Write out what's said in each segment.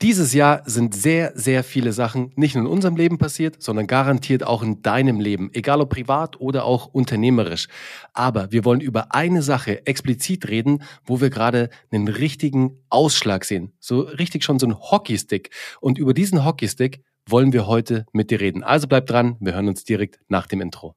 Dieses Jahr sind sehr, sehr viele Sachen nicht nur in unserem Leben passiert, sondern garantiert auch in deinem Leben, egal ob privat oder auch unternehmerisch. Aber wir wollen über eine Sache explizit reden, wo wir gerade einen richtigen Ausschlag sehen. So richtig schon so ein Hockeystick. Und über diesen Hockeystick wollen wir heute mit dir reden. Also bleib dran, wir hören uns direkt nach dem Intro.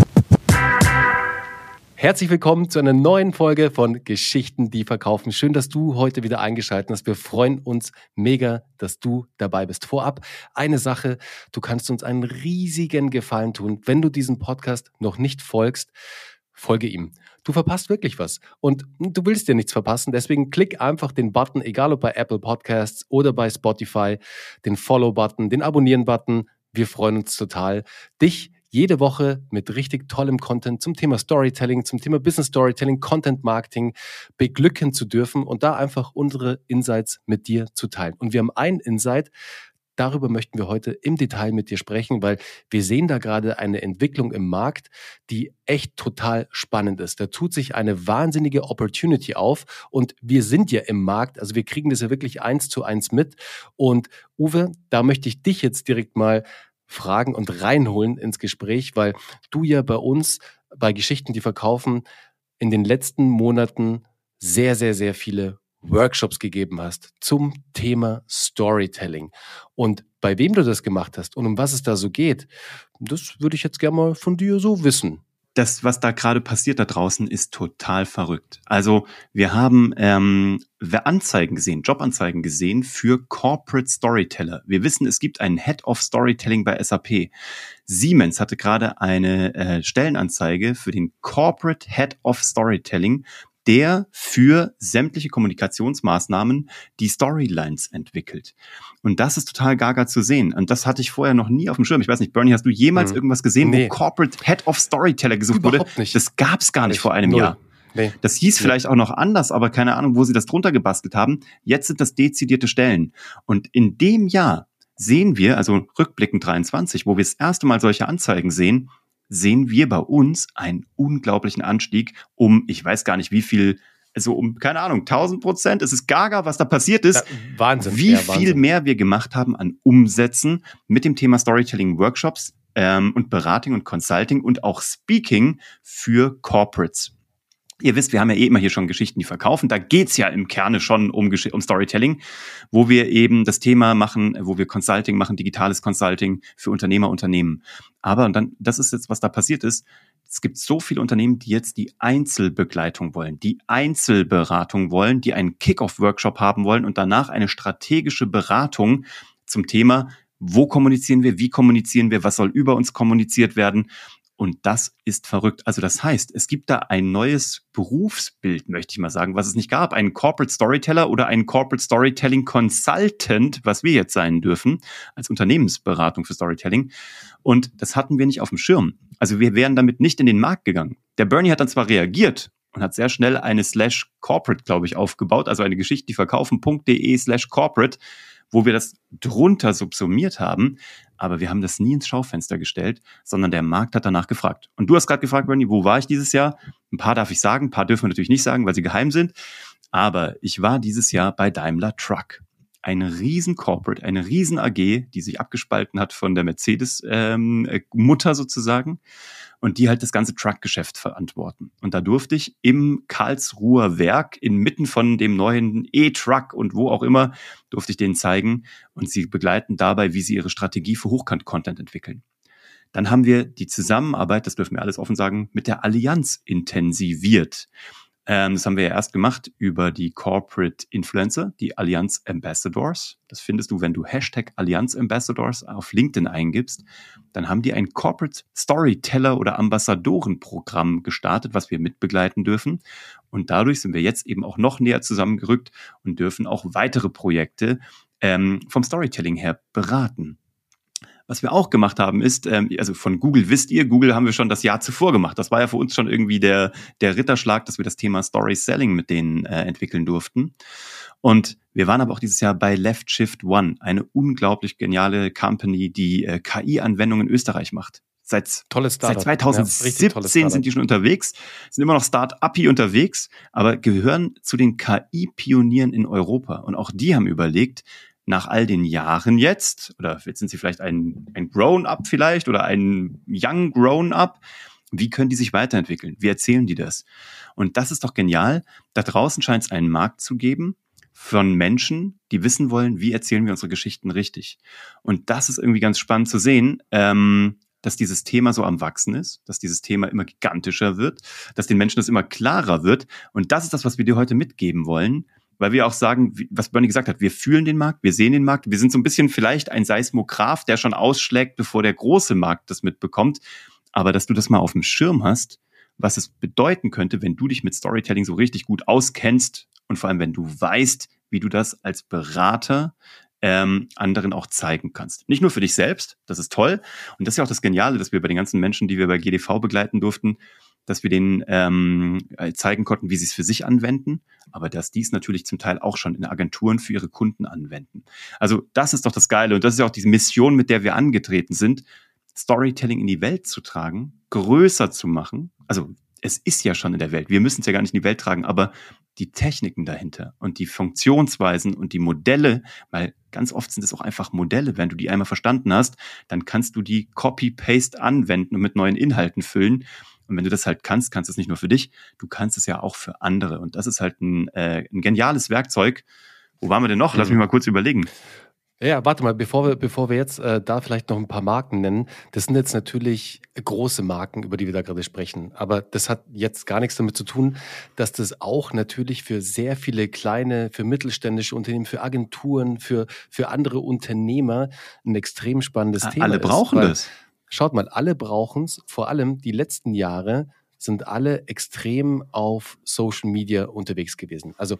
Herzlich willkommen zu einer neuen Folge von Geschichten, die verkaufen. Schön, dass du heute wieder eingeschaltet hast. Wir freuen uns mega, dass du dabei bist. Vorab eine Sache, du kannst uns einen riesigen Gefallen tun. Wenn du diesem Podcast noch nicht folgst, folge ihm. Du verpasst wirklich was und du willst dir nichts verpassen. Deswegen klick einfach den Button, egal ob bei Apple Podcasts oder bei Spotify, den Follow-Button, den Abonnieren-Button. Wir freuen uns total, dich jede Woche mit richtig tollem Content zum Thema Storytelling, zum Thema Business Storytelling, Content Marketing beglücken zu dürfen und da einfach unsere Insights mit dir zu teilen. Und wir haben einen Insight, darüber möchten wir heute im Detail mit dir sprechen, weil wir sehen da gerade eine Entwicklung im Markt, die echt total spannend ist. Da tut sich eine wahnsinnige Opportunity auf und wir sind ja im Markt, also wir kriegen das ja wirklich 1:1 mit. Und Uwe, da möchte ich dich jetzt direkt mal fragen und reinholen ins Gespräch, weil du ja bei uns, bei Geschichten, die verkaufen, in den letzten Monaten sehr, sehr, sehr viele Workshops gegeben hast zum Thema Storytelling. Und bei wem du das gemacht hast und um was es da so geht, das würde ich jetzt gerne mal von dir so wissen. Das, was da gerade passiert da draußen, ist total verrückt. Also wir haben Anzeigen gesehen, Jobanzeigen gesehen für Corporate Storyteller. Wir wissen, es gibt einen Head of Storytelling bei SAP. Siemens hatte gerade eine Stellenanzeige für den Corporate Head of Storytelling, der für sämtliche Kommunikationsmaßnahmen die Storylines entwickelt. Und das ist total gaga zu sehen. Und das hatte ich vorher noch nie auf dem Schirm. Ich weiß nicht, Bernie, hast du jemals irgendwas gesehen, wo Corporate Head of Storyteller gesucht wurde? Nicht. Das gab's gar nicht vor einem Jahr. Nee. Das hieß vielleicht auch noch anders, aber keine Ahnung, wo sie das drunter gebastelt haben. Jetzt sind das dezidierte Stellen. Und in dem Jahr sehen wir, also rückblickend 23, wo wir das erste Mal solche Anzeigen sehen wir bei uns einen unglaublichen Anstieg ich weiß gar nicht wie viel, also keine Ahnung, 1000%. Es ist gaga, was da passiert ist. Ja, Wahnsinn. Wie viel mehr wir gemacht haben an Umsätzen mit dem Thema Storytelling-Workshops und Beratung und Consulting und auch Speaking für Corporates. Ihr wisst, wir haben ja immer hier schon Geschichten, die verkaufen. Da geht's ja im Kerne schon um Storytelling, wo wir eben das Thema machen, wo wir Consulting machen, digitales Consulting für Unternehmer, Aber, und dann, das ist jetzt, was da passiert ist, es gibt so viele Unternehmen, die jetzt die Einzelbegleitung wollen, die Einzelberatung wollen, die einen Kick-Off-Workshop haben wollen und danach eine strategische Beratung zum Thema, wo kommunizieren wir, wie kommunizieren wir, was soll über uns kommuniziert werden. Und das ist verrückt. Also das heißt, es gibt da ein neues Berufsbild, möchte ich mal sagen, was es nicht gab. Einen Corporate Storyteller oder einen Corporate Storytelling Consultant, was wir jetzt sein dürfen, als Unternehmensberatung für Storytelling. Und das hatten wir nicht auf dem Schirm. Also wir wären damit nicht in den Markt gegangen. Der Bernie hat dann zwar reagiert und hat sehr schnell eine /corporate, glaube ich, aufgebaut, also eine Geschichte, die verkaufen.de/corporate, wo wir das drunter subsumiert haben, aber wir haben das nie ins Schaufenster gestellt, sondern der Markt hat danach gefragt. Und du hast gerade gefragt, Bernie, wo war ich dieses Jahr? Ein paar darf ich sagen, ein paar dürfen wir natürlich nicht sagen, weil sie geheim sind, aber ich war dieses Jahr bei Daimler Truck. Eine riesen Corporate, eine riesen AG, die sich abgespalten hat von der Mercedes Mutter sozusagen und die halt das ganze Truck-Geschäft verantworten. Und da durfte ich im Karlsruher Werk inmitten von dem neuen E-Truck und wo auch immer, durfte ich denen zeigen und sie begleiten dabei, wie sie ihre Strategie für Hochkant-Content entwickeln. Dann haben wir die Zusammenarbeit, das dürfen wir alles offen sagen, mit der Allianz intensiviert. Das haben wir ja erst gemacht über die Corporate Influencer, die Allianz Ambassadors. Das findest du, wenn du #Allianz Ambassadors auf LinkedIn eingibst. Dann haben die ein Corporate Storyteller oder Ambassadorenprogramm gestartet, was wir mitbegleiten dürfen. Und dadurch sind wir jetzt eben auch noch näher zusammengerückt und dürfen auch weitere Projekte vom Storytelling her beraten. Was wir auch gemacht haben ist, also von Google wisst ihr, Google haben wir schon das Jahr zuvor gemacht. Das war ja für uns schon irgendwie der Ritterschlag, dass wir das Thema Story Selling mit denen entwickeln durften. Und wir waren aber auch dieses Jahr bei Left Shift One, eine unglaublich geniale Company, die KI-Anwendungen in Österreich macht. Seit 2017 sind die schon unterwegs, sind immer noch Start-up-y unterwegs, aber gehören zu den KI-Pionieren in Europa. Und auch die haben überlegt, nach all den Jahren jetzt, oder jetzt sind sie vielleicht ein Grown-up vielleicht oder ein Young Grown-up, wie können die sich weiterentwickeln? Wie erzählen die das? Und das ist doch genial. Da draußen scheint es einen Markt zu geben von Menschen, die wissen wollen, wie erzählen wir unsere Geschichten richtig. Und das ist irgendwie ganz spannend zu sehen, dass dieses Thema so am Wachsen ist, dass dieses Thema immer gigantischer wird, dass den Menschen das immer klarer wird. Und das ist das, was wir dir heute mitgeben wollen, weil wir auch sagen, was Bernie gesagt hat, wir fühlen den Markt, wir sehen den Markt, wir sind so ein bisschen vielleicht ein Seismograph, der schon ausschlägt, bevor der große Markt das mitbekommt. Aber dass du das mal auf dem Schirm hast, was es bedeuten könnte, wenn du dich mit Storytelling so richtig gut auskennst und vor allem, wenn du weißt, wie du das als Berater anderen auch zeigen kannst. Nicht nur für dich selbst, das ist toll. Und das ist ja auch das Geniale, dass wir bei den ganzen Menschen, die wir bei GDV begleiten durften, dass wir denen zeigen konnten, wie sie es für sich anwenden, aber dass die es natürlich zum Teil auch schon in Agenturen für ihre Kunden anwenden. Also das ist doch das Geile und das ist ja auch diese Mission, mit der wir angetreten sind, Storytelling in die Welt zu tragen, größer zu machen. Also es ist ja schon in der Welt, wir müssen es ja gar nicht in die Welt tragen, aber die Techniken dahinter und die Funktionsweisen und die Modelle, weil ganz oft sind es auch einfach Modelle, wenn du die einmal verstanden hast, dann kannst du die Copy-Paste anwenden und mit neuen Inhalten füllen. Und wenn du das halt kannst, kannst du es nicht nur für dich, du kannst es ja auch für andere. Und das ist halt ein geniales Werkzeug. Wo waren wir denn noch? Lass mich mal kurz überlegen. Ja, warte mal, bevor wir jetzt da vielleicht noch ein paar Marken nennen, das sind jetzt natürlich große Marken, über die wir da gerade sprechen. Aber das hat jetzt gar nichts damit zu tun, dass das auch natürlich für sehr viele kleine, für mittelständische Unternehmen, für Agenturen, für andere Unternehmer ein extrem spannendes Thema ist. Alle brauchen das. Schaut mal, alle brauchen es. Vor allem die letzten Jahre sind alle extrem auf Social Media unterwegs gewesen. Also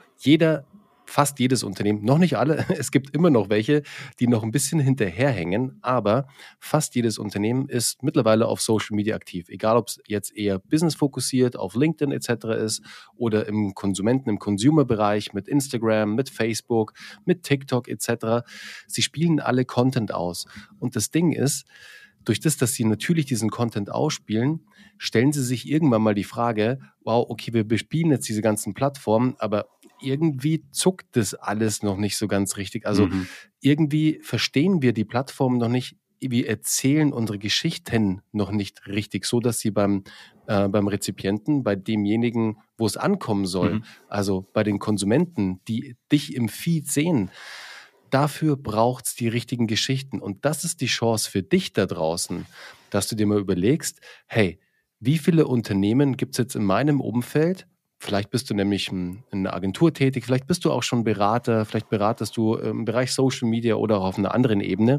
fast jedes Unternehmen, noch nicht alle, es gibt immer noch welche, die noch ein bisschen hinterherhängen, aber fast jedes Unternehmen ist mittlerweile auf Social Media aktiv. Egal, ob es jetzt eher business-fokussiert auf LinkedIn etc. ist oder im Consumer-Bereich mit Instagram, mit Facebook, mit TikTok etc. Sie spielen alle Content aus. Und das Ding ist, durch das, dass sie natürlich diesen Content ausspielen, stellen sie sich irgendwann mal die Frage, wow, okay, wir bespielen jetzt diese ganzen Plattformen, aber irgendwie zuckt das alles noch nicht so ganz richtig. Also irgendwie verstehen wir die Plattformen noch nicht, wir erzählen unsere Geschichten noch nicht richtig, so dass sie beim Rezipienten, bei demjenigen, wo es ankommen soll, also bei den Konsumenten, die dich im Feed sehen, dafür braucht es die richtigen Geschichten. Und das ist die Chance für dich da draußen, dass du dir mal überlegst, hey, wie viele Unternehmen gibt es jetzt in meinem Umfeld? Vielleicht bist du nämlich in einer Agentur tätig, vielleicht bist du auch schon Berater, vielleicht beratest du im Bereich Social Media oder auch auf einer anderen Ebene.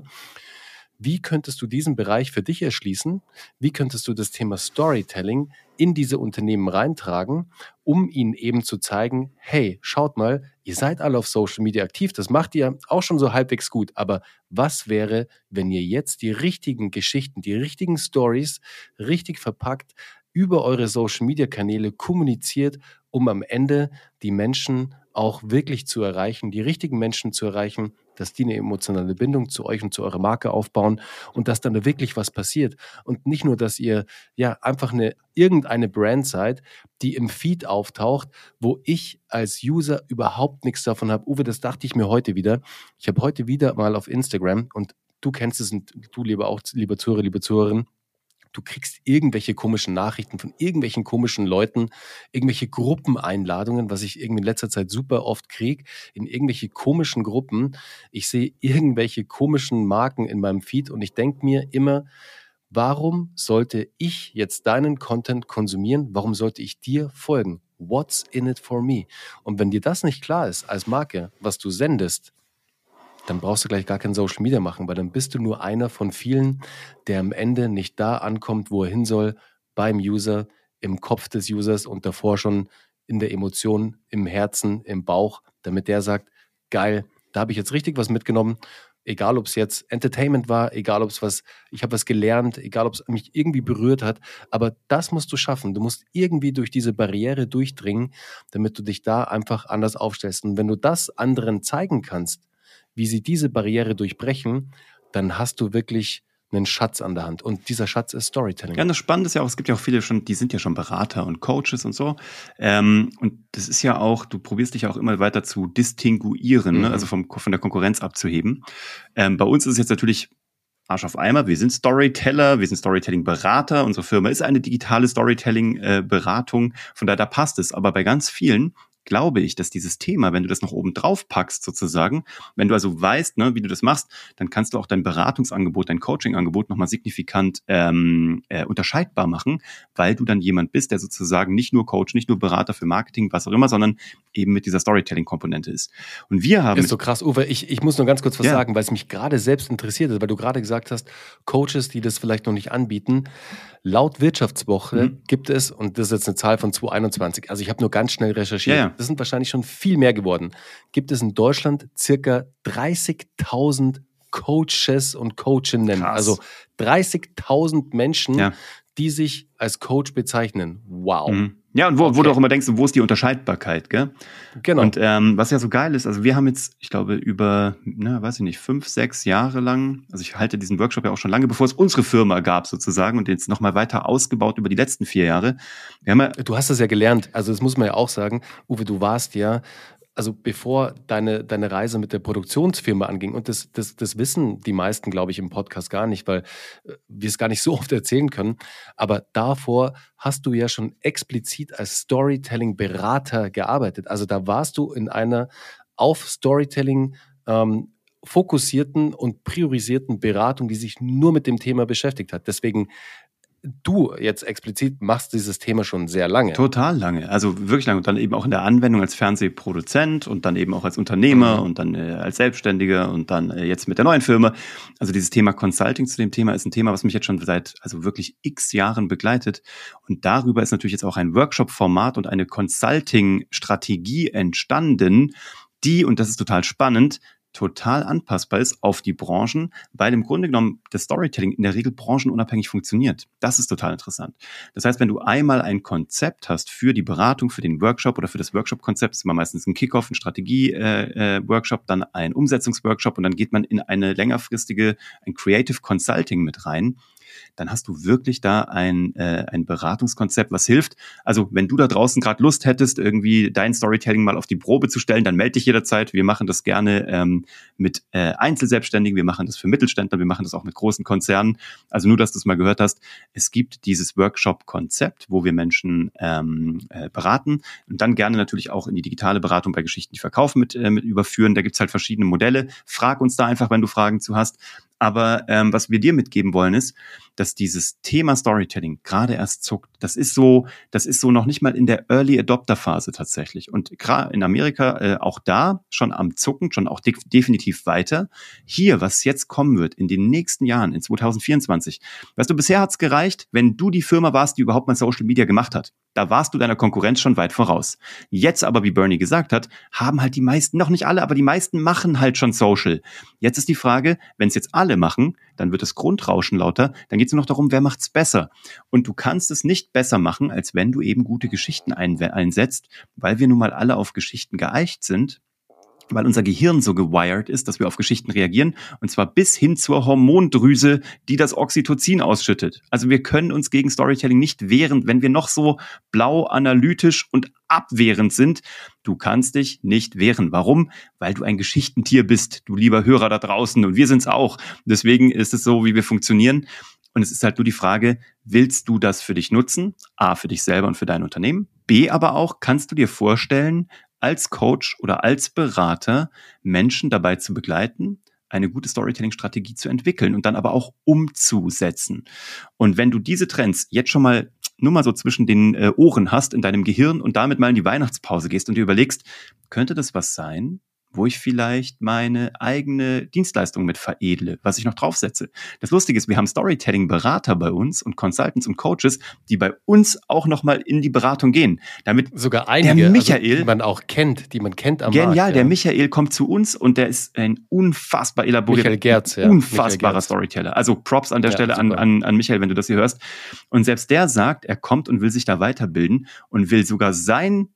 Wie könntest du diesen Bereich für dich erschließen? Wie könntest du das Thema Storytelling in diese Unternehmen reintragen, um ihnen eben zu zeigen, hey, schaut mal, ihr seid alle auf Social Media aktiv, das macht ihr auch schon so halbwegs gut, aber was wäre, wenn ihr jetzt die richtigen Geschichten, die richtigen Stories richtig verpackt über eure Social Media Kanäle kommuniziert, um am Ende die Menschen auch wirklich zu erreichen, die richtigen Menschen zu erreichen, dass die eine emotionale Bindung zu euch und zu eurer Marke aufbauen und dass dann da wirklich was passiert. Und nicht nur, dass ihr ja einfach irgendeine Brand seid, die im Feed auftaucht, wo ich als User überhaupt nichts davon habe. Uwe, das dachte ich mir heute wieder. Ich habe heute wieder mal auf Instagram, und du kennst es und du lieber Zuhörer, liebe Zuhörerin, du kriegst irgendwelche komischen Nachrichten von irgendwelchen komischen Leuten, irgendwelche Gruppeneinladungen, was ich irgendwie in letzter Zeit super oft kriege, in irgendwelche komischen Gruppen. Ich sehe irgendwelche komischen Marken in meinem Feed und ich denke mir immer, warum sollte ich jetzt deinen Content konsumieren? Warum sollte ich dir folgen? What's in it for me? Und wenn dir das nicht klar ist als Marke, was du sendest, dann brauchst du gleich gar kein Social Media machen, weil dann bist du nur einer von vielen, der am Ende nicht da ankommt, wo er hin soll, beim User, im Kopf des Users und davor schon in der Emotion, im Herzen, im Bauch, damit der sagt, geil, da habe ich jetzt richtig was mitgenommen, egal ob es jetzt Entertainment war, egal ob es ich habe was gelernt, egal ob es mich irgendwie berührt hat, aber das musst du schaffen. Du musst irgendwie durch diese Barriere durchdringen, damit du dich da einfach anders aufstellst. Und wenn du das anderen zeigen kannst, wie sie diese Barriere durchbrechen, dann hast du wirklich einen Schatz an der Hand. Und dieser Schatz ist Storytelling. Ja, und das Spannende ist ja auch, es gibt ja auch viele schon, die sind ja schon Berater und Coaches und so. Und das ist ja auch, du probierst dich ja auch immer weiter zu distinguieren, ne? Also von der Konkurrenz abzuheben. Bei uns ist es jetzt natürlich Arsch auf Eimer. Wir sind Storyteller, wir sind Storytelling-Berater. Unsere Firma ist eine digitale Storytelling-Beratung. Von daher, da passt es. Aber bei ganz vielen glaube ich, dass dieses Thema, wenn du das noch oben drauf packst sozusagen, wenn du also weißt, ne, wie du das machst, dann kannst du auch dein Beratungsangebot, dein Coachingangebot nochmal signifikant unterscheidbar machen, weil du dann jemand bist, der sozusagen nicht nur Coach, nicht nur Berater für Marketing, was auch immer, sondern eben mit dieser Storytelling-Komponente ist. Und wir haben... Ist so krass, Uwe. Ich muss nur ganz kurz was sagen, weil es mich gerade selbst interessiert ist, weil du gerade gesagt hast, Coaches, die das vielleicht noch nicht anbieten, laut Wirtschaftswoche gibt es, und das ist jetzt eine Zahl von 2021, also ich habe nur ganz schnell recherchiert, das sind wahrscheinlich schon viel mehr geworden, gibt es in Deutschland circa 30.000 Coaches und Coachinnen. Krass. Also 30.000 Menschen, die sich als Coach bezeichnen. Wow. Ja, und wo du auch immer denkst, wo ist die Unterscheidbarkeit, gell? Genau. Und was ja so geil ist, also wir haben jetzt, ich glaube, über, 5, 6 Jahre lang, also ich halte diesen Workshop ja auch schon lange, bevor es unsere Firma gab sozusagen und jetzt nochmal weiter ausgebaut über die letzten 4 Jahre. Du hast das ja gelernt, also das muss man ja auch sagen, Uwe, du warst ja, also bevor deine Reise mit der Produktionsfirma anging, und das wissen die meisten, glaube ich, im Podcast gar nicht, weil wir es gar nicht so oft erzählen können, aber davor hast du ja schon explizit als Storytelling-Berater gearbeitet. Also da warst du in einer auf Storytelling fokussierten und priorisierten Beratung, die sich nur mit dem Thema beschäftigt hat. Deswegen du jetzt explizit machst dieses Thema schon sehr lange. Total lange, also wirklich lange. Und dann eben auch in der Anwendung als Fernsehproduzent und dann eben auch als Unternehmer und dann als Selbstständiger und dann jetzt mit der neuen Firma. Also dieses Thema Consulting zu dem Thema ist ein Thema, was mich jetzt schon seit wirklich x Jahren begleitet. Und darüber ist natürlich jetzt auch ein Workshop-Format und eine Consulting-Strategie entstanden, die, und das ist total spannend, total anpassbar ist auf die Branchen, weil im Grunde genommen das Storytelling in der Regel branchenunabhängig funktioniert. Das ist total interessant. Das heißt, wenn du einmal ein Konzept hast für die Beratung, für den Workshop oder für das Workshop-Konzept, ist immer meistens ein Kickoff, ein Strategie-Workshop, dann ein Umsetzungsworkshop und dann geht man in eine längerfristige, ein Creative Consulting mit rein, dann hast du wirklich da ein Beratungskonzept, was hilft. Also wenn du da draußen gerade Lust hättest, irgendwie dein Storytelling mal auf die Probe zu stellen, dann melde dich jederzeit. Wir machen das gerne mit Einzelselbstständigen, wir machen das für Mittelständler, wir machen das auch mit großen Konzernen. Also nur, dass du es mal gehört hast, es gibt dieses Workshop-Konzept, wo wir Menschen beraten und dann gerne natürlich auch in die digitale Beratung bei Geschichten, die verkaufen, mit überführen. Da gibt's halt verschiedene Modelle. Frag uns da einfach, wenn du Fragen zu hast. Aber was wir dir mitgeben wollen ist, dass dieses Thema Storytelling gerade erst zuckt. Das ist so noch nicht mal in der Early Adopter Phase tatsächlich. Und gerade in Amerika auch da schon am Zucken, schon auch definitiv weiter. Hier, was jetzt kommen wird in den nächsten Jahren, in 2024. Weißt du, bisher hat's gereicht, wenn du die Firma warst, die überhaupt mal Social Media gemacht hat. Da warst du deiner Konkurrenz schon weit voraus. Jetzt aber, wie Bernie gesagt hat, haben halt die meisten, noch nicht alle, aber die meisten machen halt schon Social. Jetzt ist die Frage, wenn es jetzt alle machen, dann wird das Grundrauschen lauter, dann geht es nur noch darum, wer macht's besser. Und du kannst es nicht besser machen, als wenn du eben gute Geschichten einsetzt, weil wir nun mal alle auf Geschichten geeicht sind, weil unser Gehirn so gewired ist, dass wir auf Geschichten reagieren, und zwar bis hin zur Hormondrüse, die das Oxytocin ausschüttet. Also wir können uns gegen Storytelling nicht wehren, wenn wir noch so blau, analytisch und abwehrend sind. Du kannst dich nicht wehren. Warum? Weil du ein Geschichtentier bist, du lieber Hörer da draußen, und wir sind's auch. Deswegen ist es so, wie wir funktionieren. Und es ist halt nur die Frage, willst du das für dich nutzen? A, für dich selber und für dein Unternehmen. B, aber auch, kannst du dir vorstellen, als Coach oder als Berater Menschen dabei zu begleiten, eine gute Storytelling-Strategie zu entwickeln und dann aber auch umzusetzen. Und wenn du diese Trends jetzt schon mal nur mal so zwischen den Ohren hast in deinem Gehirn und damit mal in die Weihnachtspause gehst und dir überlegst, könnte das was sein, wo ich vielleicht meine eigene Dienstleistung mit veredle, was ich noch draufsetze. Das Lustige ist, wir haben Storytelling-Berater bei uns und Consultants und Coaches, die bei uns auch nochmal in die Beratung gehen. Damit sogar einige, der Michael, also, die man auch kennt, am Markt. Genial, der Michael kommt zu uns und der ist ein unfassbar elaborierter, Michael Gerz, unfassbarer Storyteller. Also Props an der Stelle an Michael, wenn du das hier hörst. Und selbst der sagt, er kommt und will sich da weiterbilden und will sogar sein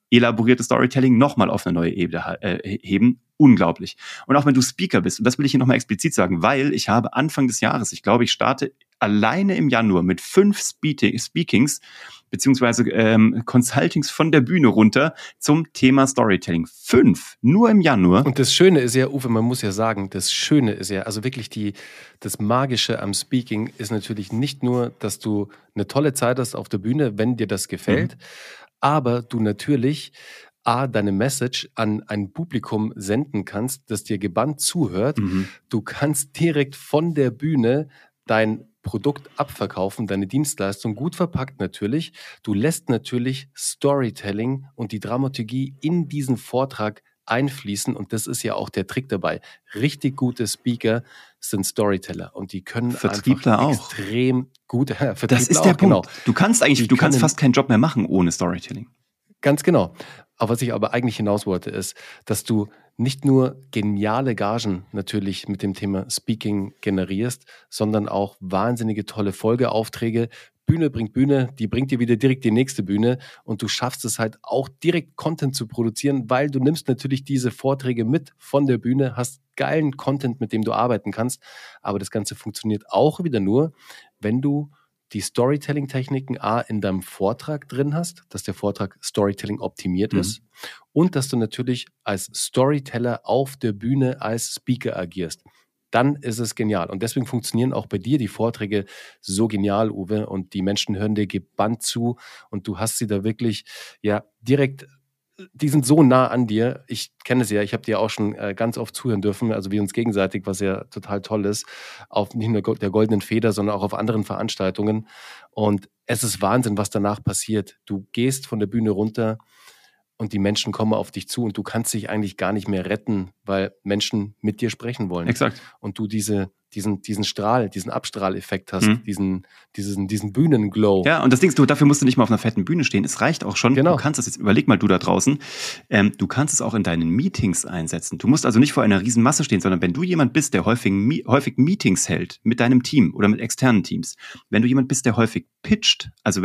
elaboriertes Storytelling nochmal auf eine neue Ebene heben. Unglaublich. Und auch wenn du Speaker bist, und das will ich hier nochmal explizit sagen, weil ich habe Anfang des Jahres, ich glaube, ich starte alleine im Januar mit 5 Speakings beziehungsweise Consultings von der Bühne runter zum Thema Storytelling. 5, nur im Januar. Und das Schöne ist ja, Uwe, man muss ja sagen, das Schöne ist ja, also wirklich das Magische am Speaking ist natürlich nicht nur, dass du eine tolle Zeit hast auf der Bühne, wenn dir das gefällt, aber du natürlich deine Message an ein Publikum senden kannst, das dir gebannt zuhört. Du kannst direkt von der Bühne dein Produkt abverkaufen, deine Dienstleistung, gut verpackt natürlich. Du lässt natürlich Storytelling und die Dramaturgie in diesen Vortrag einfließen und das ist ja auch der Trick dabei. Richtig gute Speaker sind Storyteller und die können Vertriebler einfach auch. Extrem gut. Vertriebler das ist der auch, Punkt. genau. Du kannst fast keinen Job mehr machen ohne Storytelling. Ganz genau. Aber was ich aber eigentlich hinaus wollte, ist, dass du nicht nur geniale Gagen natürlich mit dem Thema Speaking generierst, sondern auch wahnsinnige tolle Folgeaufträge. Bühne bringt Bühne, die bringt dir wieder direkt die nächste Bühne und du schaffst es halt auch direkt Content zu produzieren, weil du nimmst natürlich diese Vorträge mit von der Bühne, hast geilen Content, mit dem du arbeiten kannst, aber das Ganze funktioniert auch wieder nur, wenn du die Storytelling-Techniken in deinem Vortrag drin hast, dass der Vortrag Storytelling optimiert ist und dass du natürlich als Storyteller auf der Bühne als Speaker agierst. Dann ist es genial. Und deswegen funktionieren auch bei dir die Vorträge so genial, Uwe, und die Menschen hören dir gebannt zu und du hast sie da wirklich direkt. Die sind so nah an dir. Ich kenne es ja, ich habe dir auch schon ganz oft zuhören dürfen, also wir uns gegenseitig, was ja total toll ist, auf nicht nur der Goldenen Feder, sondern auch auf anderen Veranstaltungen. Und es ist Wahnsinn, was danach passiert. Du gehst von der Bühne runter und die Menschen kommen auf dich zu und du kannst dich eigentlich gar nicht mehr retten, weil Menschen mit dir sprechen wollen. Exakt. Und du diesen Strahl, diesen Abstrahleffekt hast, diesen Bühnenglow. Ja, und das Ding ist, dafür musst du nicht mal auf einer fetten Bühne stehen. Es reicht auch schon. Genau. Du kannst das jetzt, überleg mal du da draußen, du kannst es auch in deinen Meetings einsetzen. Du musst also nicht vor einer riesen Masse stehen, sondern wenn du jemand bist, der häufig Meetings hält mit deinem Team oder mit externen Teams, wenn du jemand bist, der häufig pitcht, also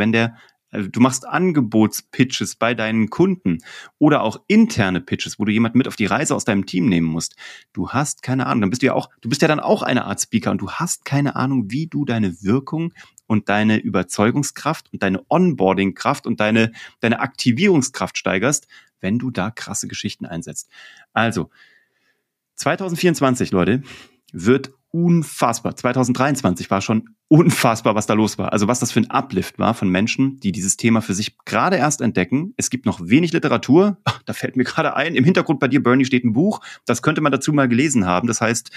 du machst Angebotspitches bei deinen Kunden oder auch interne Pitches, wo du jemanden mit auf die Reise aus deinem Team nehmen musst. Du hast keine Ahnung, du bist ja dann auch eine Art Speaker und du hast keine Ahnung, wie du deine Wirkung und deine Überzeugungskraft und deine Onboarding-Kraft und deine Aktivierungskraft steigerst, wenn du da krasse Geschichten einsetzt. Also, 2024, Leute, wird unfassbar. 2023 war schon unfassbar, was da los war. Also was das für ein Uplift war von Menschen, die dieses Thema für sich gerade erst entdecken. Es gibt noch wenig Literatur. Da fällt mir gerade ein, im Hintergrund bei dir, Bernie, steht ein Buch. Das könnte man dazu mal gelesen haben. Das heißt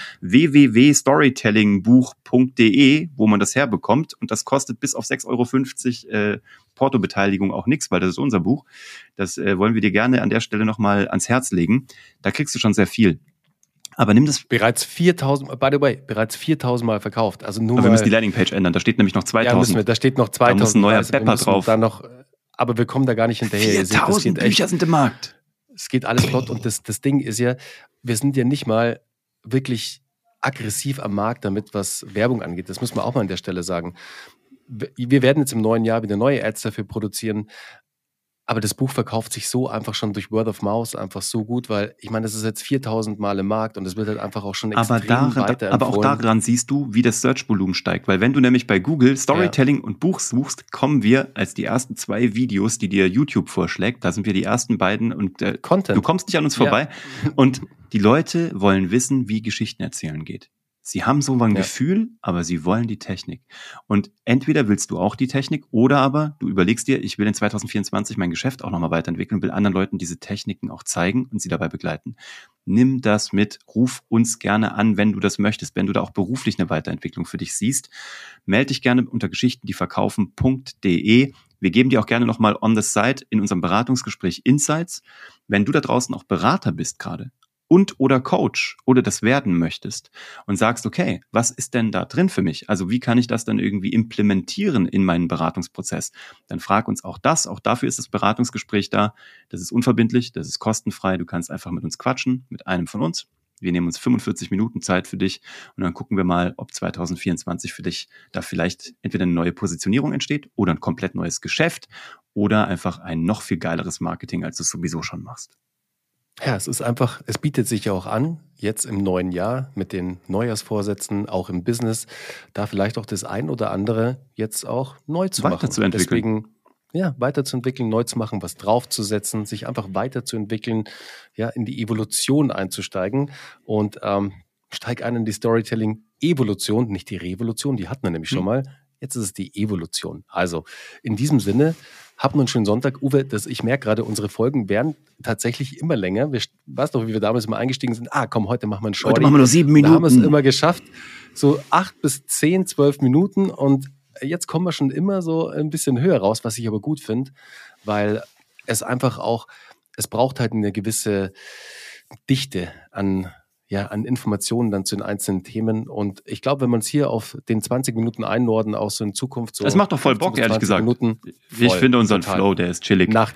www.storytellingbuch.de, wo man das herbekommt. Und das kostet bis auf 6,50 € Portobeteiligung auch nichts, weil das ist unser Buch. Das wollen wir dir gerne an der Stelle nochmal ans Herz legen. Da kriegst du schon sehr viel. Aber nimm das. Bereits 4.000 Mal verkauft. Also nur aber wir müssen die Landingpage ändern. Da steht nämlich noch 2.000. Ja, da steht noch 2.000. Da muss ein neuer Bepper drauf. Aber wir kommen da gar nicht hinterher. 4.000 Bücher sind im Markt. Es geht alles flott. Und das Ding ist ja, wir sind ja nicht mal wirklich aggressiv am Markt damit, was Werbung angeht. Das muss man auch mal an der Stelle sagen. Wir werden jetzt im neuen Jahr wieder neue Ads dafür produzieren. Aber das Buch verkauft sich so einfach schon durch Word of Mouth einfach so gut, weil ich meine, das ist jetzt 4.000 Mal im Markt und es wird halt einfach auch schon extrem weiterempfohlen. Aber auch daran siehst du, wie das Search-Volumen steigt. Weil wenn du nämlich bei Google Storytelling und Buch suchst, kommen wir als die ersten 2 Videos, die dir YouTube vorschlägt. Da sind wir die ersten beiden und Content. Du kommst nicht an uns vorbei. Und die Leute wollen wissen, wie Geschichten erzählen geht. Sie haben so ein Gefühl, aber sie wollen die Technik. Und entweder willst du auch die Technik oder aber du überlegst dir, ich will in 2024 mein Geschäft auch nochmal weiterentwickeln und will anderen Leuten diese Techniken auch zeigen und sie dabei begleiten. Nimm das mit, ruf uns gerne an, wenn du das möchtest, wenn du da auch beruflich eine Weiterentwicklung für dich siehst. Melde dich gerne unter geschichtendieverkaufen.de. Wir geben dir auch gerne nochmal on the side in unserem Beratungsgespräch Insights. Wenn du da draußen auch Berater bist gerade, und oder Coach oder das werden möchtest und sagst, okay, was ist denn da drin für mich? Also wie kann ich das dann irgendwie implementieren in meinen Beratungsprozess? Dann frag uns auch das. Auch dafür ist das Beratungsgespräch da. Das ist unverbindlich, das ist kostenfrei. Du kannst einfach mit uns quatschen, mit einem von uns. Wir nehmen uns 45 Minuten Zeit für dich und dann gucken wir mal, ob 2024 für dich da vielleicht entweder eine neue Positionierung entsteht oder ein komplett neues Geschäft oder einfach ein noch viel geileres Marketing, als du es sowieso schon machst. Ja, es ist einfach, es bietet sich ja auch an, jetzt im neuen Jahr mit den Neujahrsvorsätzen, auch im Business, da vielleicht auch das ein oder andere jetzt auch neu zu machen. Weiterzuentwickeln. Deswegen, weiterzuentwickeln, neu zu machen, was draufzusetzen, sich einfach weiterzuentwickeln, in die Evolution einzusteigen und steig ein in die Storytelling-Evolution, nicht die Revolution, die hatten wir nämlich schon mal. Jetzt ist es die Evolution. Also in diesem Sinne, habt einen schönen Sonntag. Uwe, ich merke gerade, unsere Folgen werden tatsächlich immer länger. Weißt du, wie wir damals mal eingestiegen sind? Komm, heute machen wir einen Shorty. Heute machen wir nur 7 Minuten. Da haben wir es immer geschafft. So 8 bis 10, 12 Minuten. Und jetzt kommen wir schon immer so ein bisschen höher raus, was ich aber gut finde, weil es einfach auch, es braucht halt eine gewisse Dichte an Informationen dann zu den einzelnen Themen. Und ich glaube, wenn man es hier auf den 20 Minuten einnorden, auch so in Zukunft so. Es macht doch voll Bock, ehrlich gesagt. Minuten, ich finde unseren Flow, der ist chillig. Nach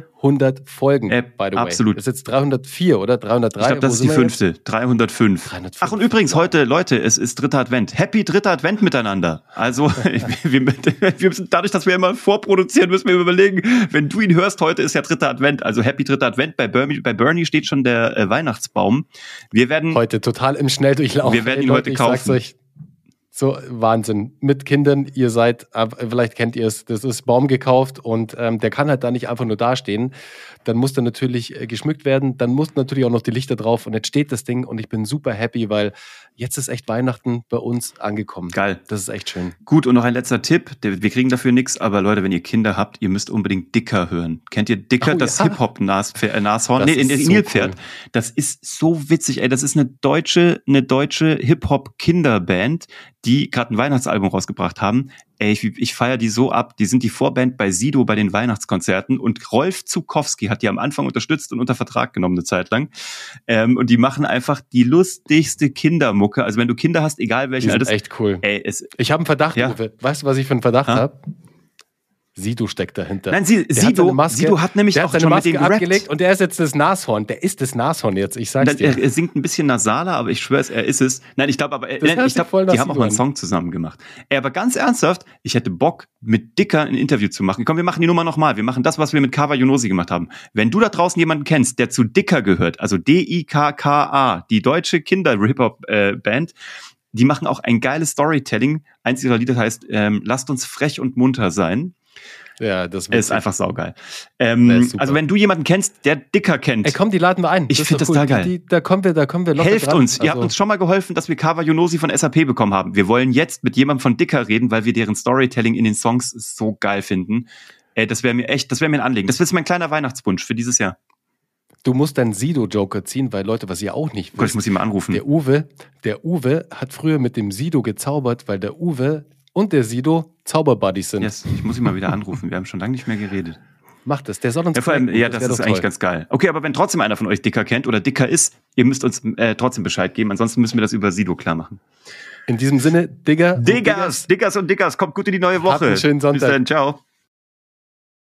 300 Folgen, by the way. Absolut. Das ist jetzt 304, oder? 303? Ich glaube, das ist die 5. 305. Ach, und übrigens, heute, Leute, es ist 3. Advent. Happy 3. Advent miteinander. Also, wir müssen, dadurch, dass wir immer vorproduzieren, müssen wir überlegen, wenn du ihn hörst, heute ist ja 3. Advent. Also, Happy 3. Advent. Bei Bernie steht schon der Weihnachtsbaum. Wir werden heute total im Schnelldurchlauf. Wir werden ihn heute kaufen. Ich sag's euch. So, Wahnsinn. Mit Kindern, ihr seid, vielleicht kennt ihr es, das ist Baum gekauft und der kann halt da nicht einfach nur dastehen. Dann muss der natürlich geschmückt werden, dann muss natürlich auch noch die Lichter drauf und jetzt steht das Ding und ich bin super happy, weil jetzt ist echt Weihnachten bei uns angekommen. Geil. Das ist echt schön. Gut, und noch ein letzter Tipp. Wir kriegen dafür nichts, aber Leute, wenn ihr Kinder habt, ihr müsst unbedingt Dicker hören. Kennt ihr Dicker, das Hip-Hop-Nashorn? Nee, Nilpferd. So cool. Das ist so witzig, ey. Das ist eine deutsche Hip-Hop-Kinderband, die gerade ein Weihnachtsalbum rausgebracht haben. Ey, ich feiere die so ab. Die sind die Vorband bei Sido bei den Weihnachtskonzerten und Rolf Zukowski hat die am Anfang unterstützt und unter Vertrag genommen eine Zeit lang. Und die machen einfach die lustigste Kindermucke. Also wenn du Kinder hast, egal welchen Alters. Echt cool. Ey, ich habe einen Verdacht, Uwe. Weißt du, was ich für einen Verdacht habe? Sido steckt dahinter. Nein, Sido hat nämlich auch schon mit denen abgelegt und der ist jetzt das Nashorn. Der ist das Nashorn jetzt, ich sag's dir. Er singt ein bisschen nasaler, aber ich schwör's, er ist es. Nein, ich glaube, die haben auch mal einen Song zusammen gemacht. Aber ganz ernsthaft, ich hätte Bock, mit Dicker ein Interview zu machen. Komm, wir machen die Nummer nochmal. Wir machen das, was wir mit Kawa Yonosi gemacht haben. Wenn du da draußen jemanden kennst, der zu Dicker gehört, also D-I-K-K-A, die deutsche Kinder-Hip-Hop-Band, die machen auch ein geiles Storytelling. Eins ihrer Lieder heißt, lasst uns frech und munter sein. Ja, das ist einfach saugeil. Also wenn du jemanden kennst, der Dicker kennt. Ey, komm, die laden wir ein. Ich finde das total geil. Da kommen wir locker Helft dran. uns. Ihr habt uns schon mal geholfen, dass wir Kawa Yonosi von SAP bekommen haben. Wir wollen jetzt mit jemandem von Dicker reden, weil wir deren Storytelling in den Songs so geil finden. Das wäre mir ein Anliegen. Das ist mein kleiner Weihnachtswunsch für dieses Jahr. Du musst deinen Sido-Joker ziehen, weil Leute, was ihr auch nicht wisst. Gott, ich muss ihn mal anrufen. Der Uwe hat früher mit dem Sido gezaubert, weil der Uwe und der Sido Zauberbuddies sind. Yes, ich muss ihn mal wieder anrufen. Wir haben schon lange nicht mehr geredet. Macht das, der soll uns das ist eigentlich ganz geil. Okay, aber wenn trotzdem einer von euch Dicker kennt oder Dicker ist, ihr müsst uns trotzdem Bescheid geben. Ansonsten müssen wir das über Sido klar machen. In diesem Sinne, Diggers, kommt gut in die neue Woche. Habt einen schönen Sonntag. Bis dann, ciao.